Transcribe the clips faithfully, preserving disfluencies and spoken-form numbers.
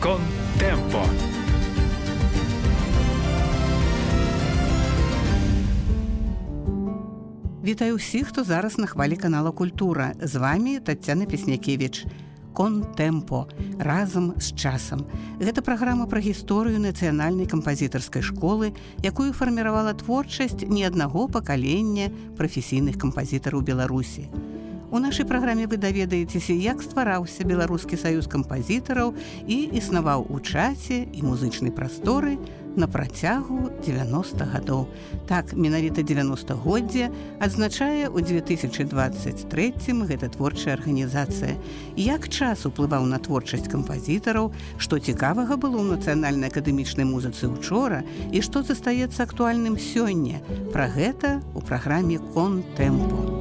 Контемпо. Вітаю ўсіх, хто зараз на хвалі канала Культура. З вами Таццяна Песнякевіч. Контемпо. Разам з часам. Гэта праграма пра гісторыю нацыянальнай кампазітарскай школы, якую фарміравала творчасць не аднаго пакалення прафесійных кампазітараў Беларусі. У нашай праграме вы даведаецеся, як ствараўся Беларускі саюз кампазітараў і існаваў у часе і музычнай прасторы на працягу дзевяностых гадоў. Так, менавіта дзевяностагоддзе адзначае ў две тысячы дваццаць трэцім гэта творчая арганізацыя. Як час уплываў на творчасць кампазітараў, што цікавага было ў нацыянальнай акадэмічнай музыцы учора і што застаецца актуальным сёння. Пра гэта ў праграме «Контемпо».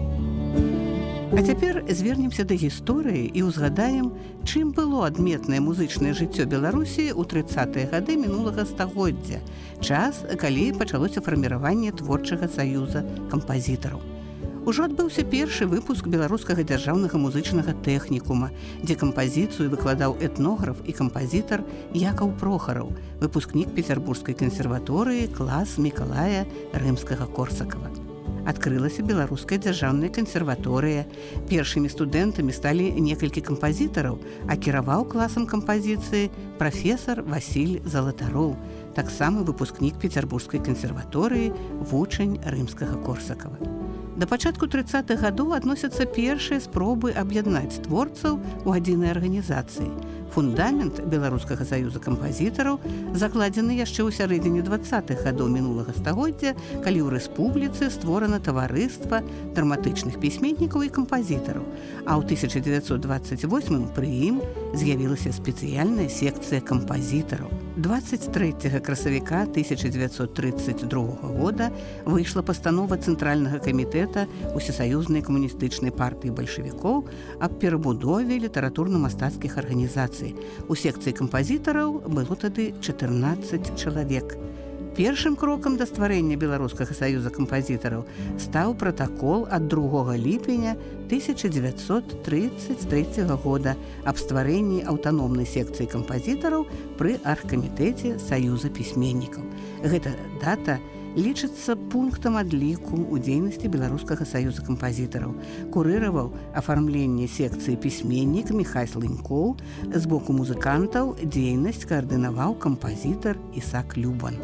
А цяпер звернемся да гісторыі і ўзгадаем, чым было адметнае музычнае жыццё Беларусі ў трыццатыя гады мінулага стагоддзя, час, калі пачалося фарміраванне творчага саюза кампазітараў. Ужо адбыўся першы выпуск беларускага дзяржаўнага музычнага тэхнікума, дзе кампазіцыю выкладаў этнограф і кампазітар Якаў Прохараў, выпускнік Пецярбургскай кансерваторыі, клас Мікалая Рымскага-Корсакава. Адкрылася беларуская дзяржаўная кансерваторыя. Першымі студэнтамі сталі некалькі кампазітараў, а кіраваў класам кампазіцыі прафесар Васіль Залатароў, таксама выпускнік Пецярбургскай кансерваторыі, вучань Рымскага-Корсакава. Да пачатку трыццатых гадоў адносяцца першыя спробы аб'яднаць творцаў у адзінай арганізацыі. Фундамент Беларускага саюза кампазітараў закладзены яшчэ ў сярэдзіне дваццатых гадоў мінулага стагоддзя, калі ў рэспубліцы створана таварыства драматычных пісьменнікаў і кампазітараў, а ў тысяча дзевяцьсот дваццаць восьмым пры ім з'явілася спецыяльная секцыя кампазітараў. дваццаць трэцяга красавіка тысяча дзевяцьсот трыццаць другога года выйшла пастанова Цэнтральнага камітэта Усесаюзнай камуністычнай партыі бальшавікоў аб перабудове літаратурна-мастацкіх арганізацый. У секцыі кампазітараў было тады чатырнаццаць чалавек. Першым крокам да стварэння Беларускага саюза кампазітараў стаў пратакол ад другога ліпеня тысяча дзевяцьсот трыццаць трэцяга года аб стварэнні аўтаномнай секцыі кампазітараў пры аргкамітэце саюза пісьменнікаў. Гэта дата лічыцца пунктам адліку ў дзейнасці Беларускага саюза кампазітараў. Курыраваў афармленне секцыі пісьменнік Міхась Лынькоў, з боку музыкантаў дзейнасць каардынаваў кампазітар Ісак Любан.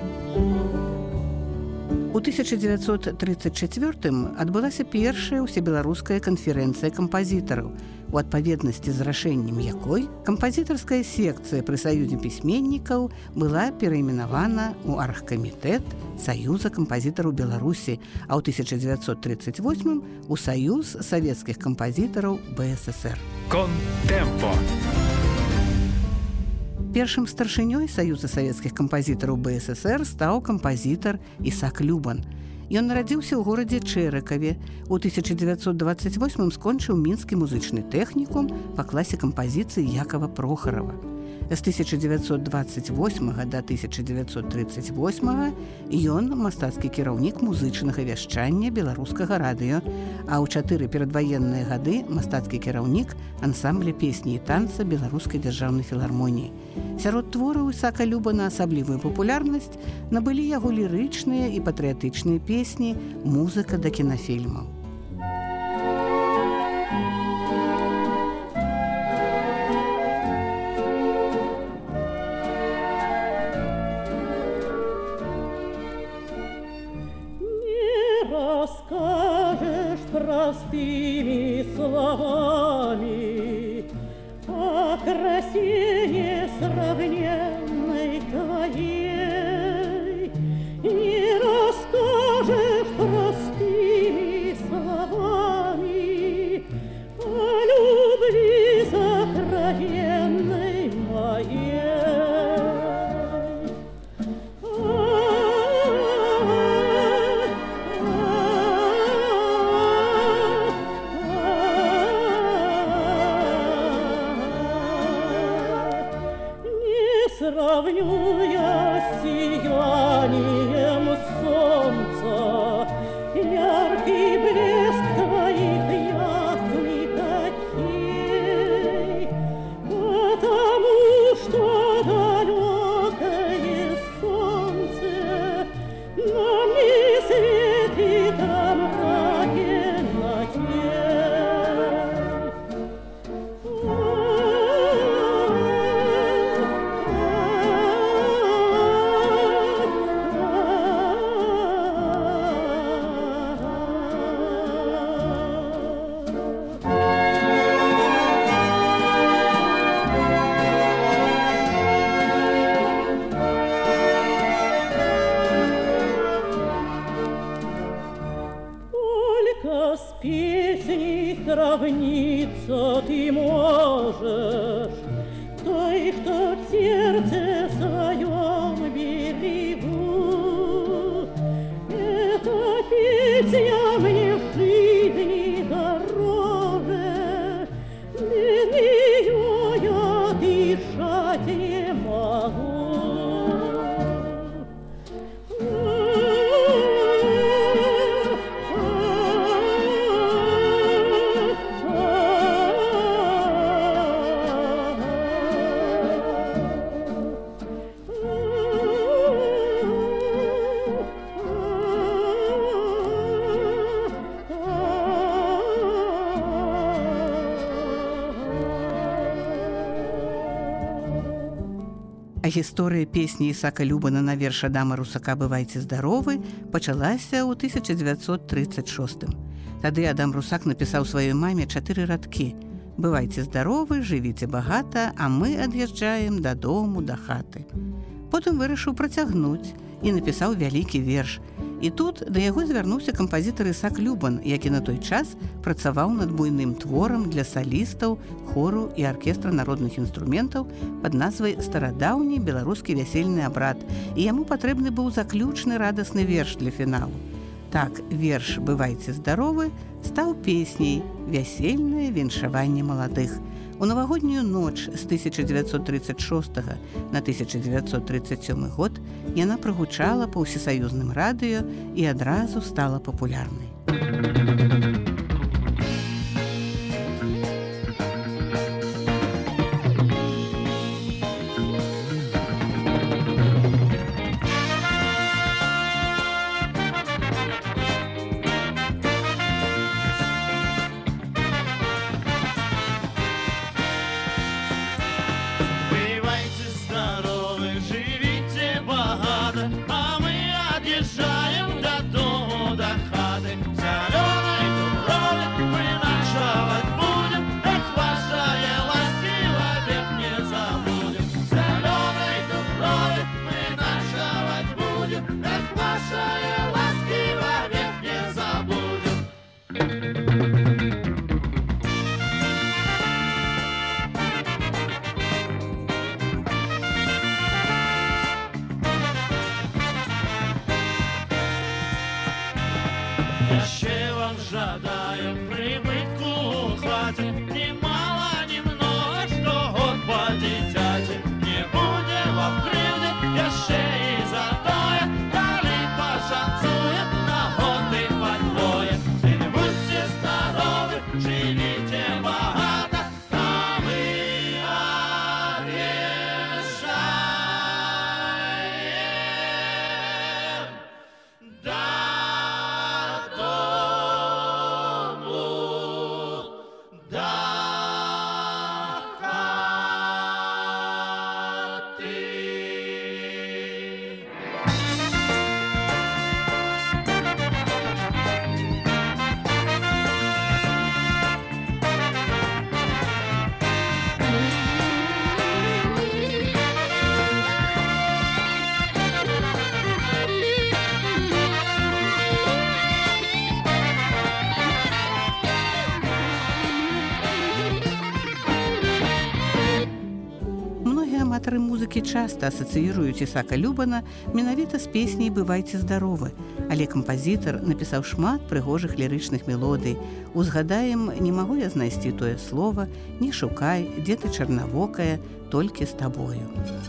У тысяча дзевяцьсот трыццаць чацвёртым адбылася першая ўсебеларуская канферэнцыя кампазітараў, у адпаведнасці з рашэннем якой кампазітарская секцыя пры саюзе пісьменнікаў была перайменавана ў аргкамітэт Саюза кампазітараў Беларусі, а ў тысяча дзевяцьсот трыццаць восьмым у Саюз савецкіх кампазітараў БССР. Контемпо. Першым старшынёй Саюза савецкіх кампазітараў БССР стаў кампазітар Ісак Любан. Ён нарадзіўся ў горадзе Чэракаве. У тысяча дзевяцьсот дваццаць восьмым скончыў мінскі музычны тэхнікум па класе кампазіцыі Якава Прохарава. З тысяча дзевяцьсот дваццаць восьмага да тысяча дзевяцьсот трыццаць восьмага ён мастацкі кіраўнік музычнага вяшчання беларускага радыё, а ў чатыры перадваенныя гады мастацкі кіраўнік ансамбля песні і танца Беларускай дзяржаўнай філармоніі. Сярод твораў Ісака Любана асаблівую папулярнасць набылі яго лірычныя і патрыятычныя песні, музыка да кінафільмаў. Расскажешь простыми словами о красе несравненной твоей. Не расскажешь простыми словами о любви сокровенной моей. Сравню я с сиянием солнца яркий блеск твоих ясных очей, потому дышать не могу. А гісторыя песні Ісака Любана на верш Адама Русака «Бывайце здаровы» пачалася ў тысяча дзевяцьсот трыццаць шостым. Тады Адам Русак напісаў сваёй маме чатыры радкі: «Бывайце здаровы, жывіце багата, а мы ад'язджаем дадому, да хаты». Потым вырашыў працягнуць і напісаў вялікі верш. І тут да яго звярнуўся кампазітар Ісак Любан, які на той час працаваў над буйным творам для салістаў, хору і аркестра народных інструментаў пад назвай «Старадаўні беларускі вясельны абрад», і яму патрэбны быў заключны радасны верш для фіналу. Так, верш «Бывайце здаровы» стаў песняй «Вясельнае віншаванне маладых». У навагоднюю ноч з тысяча дзевяцьсот трыццаць шостага на тысяча дзевяцьсот трыццаць сёмы год яна прагучала па ўсесаюзным радыё і адразу стала папулярнай. Еще вам жадаю прибытку в хате, ни мало, ни много, что год по дитяти. Не будет вам кривды, еще и за тое, дали пошанцует на год и подвое. И не будьте здоровы, живите богато, а мы объезжаем. Да. Аматары музыкі часта асацыіруюць Ісака Любана менавіта з песняй «Бывайце здаровы», але кампазітар напісаў шмат прыгожых лірычных мелодый. Узгадаем «Не магу я знайсці тое слова», «Не шукай», «Дзе ты чарнавокая», «Толькі з табою».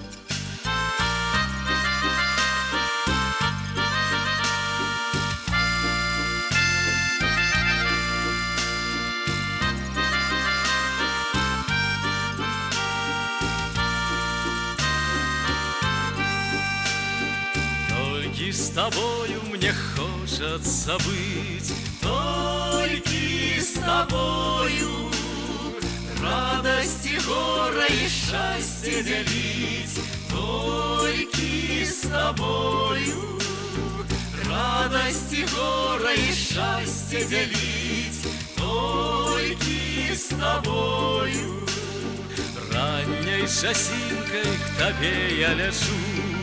С тобою мне хочется быть, только с тобою радости горя и счастье делить, только с тобою радости горя и счастье делить, только с тобою. Ранней часинкой к тебе я лежу,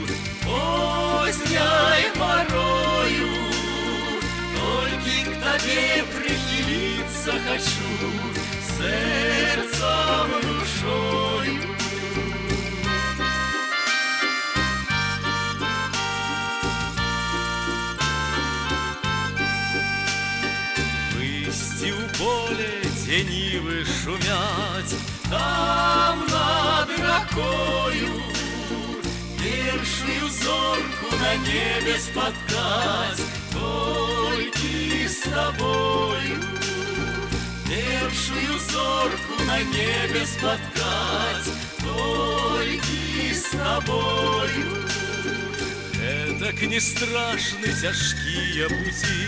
поздней порою, только к тебе прихилиться хочу, сердцем, душою. Высти у поля, где нивы шумят, там над рекой на небе споткать, толькі з табою. Першую зорку на небе споткать, толькі з табою. Эдак не страшны цяжкія пуці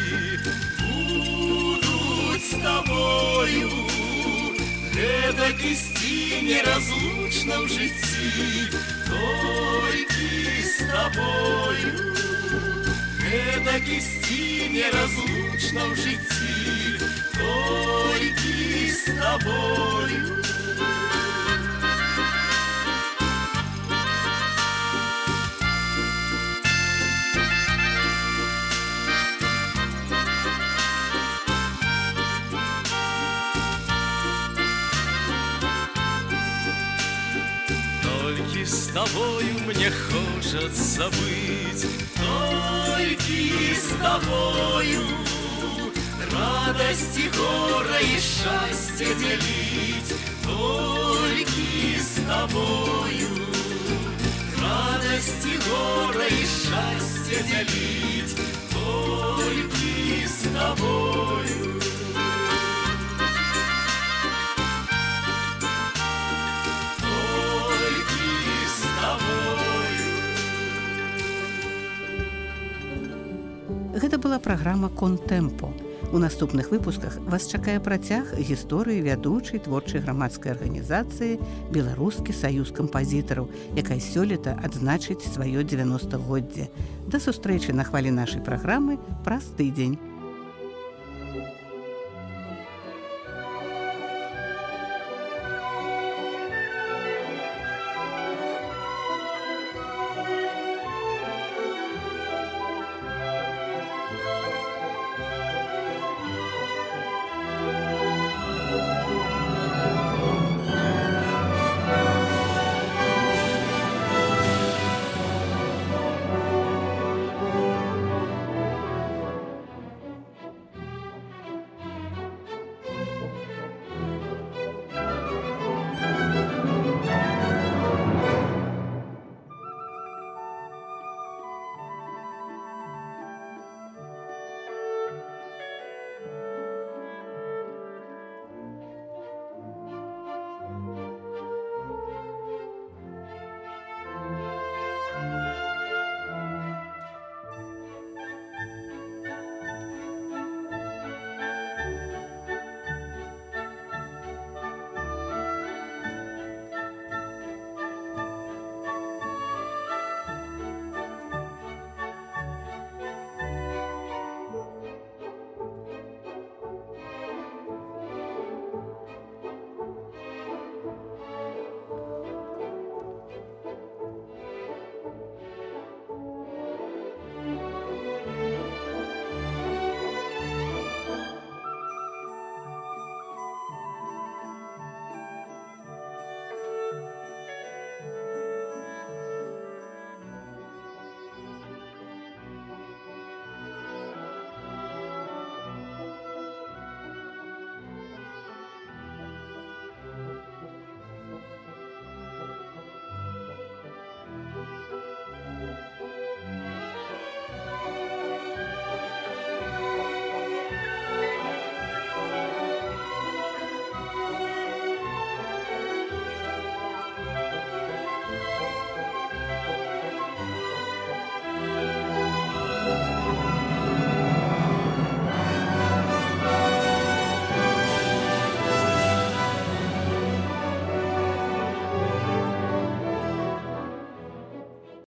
будуць з табою. Эдак ісці неразлучна ў жыцці, толькі з табою. Эдак ісці неразлучна ў жыцці, толькі з табою. Толькі з табою мне хочацца быць, толькі з табою. Радасці гора і шчасце дзяліць, толькі з табою. Радасці гора і шчасце дзяліць, толькі з табою. Гэта была праграма «Контэмпо». У наступных выпусках вас чакае працяг гісторыі вядучай творчай грамадскай арганізацыі «Беларускі саюз кампазітараў», якая сёлета адзначыць сваё дзевяностагоддзе. Да сустрэчы на хвалі нашай праграмы праз тыдзень.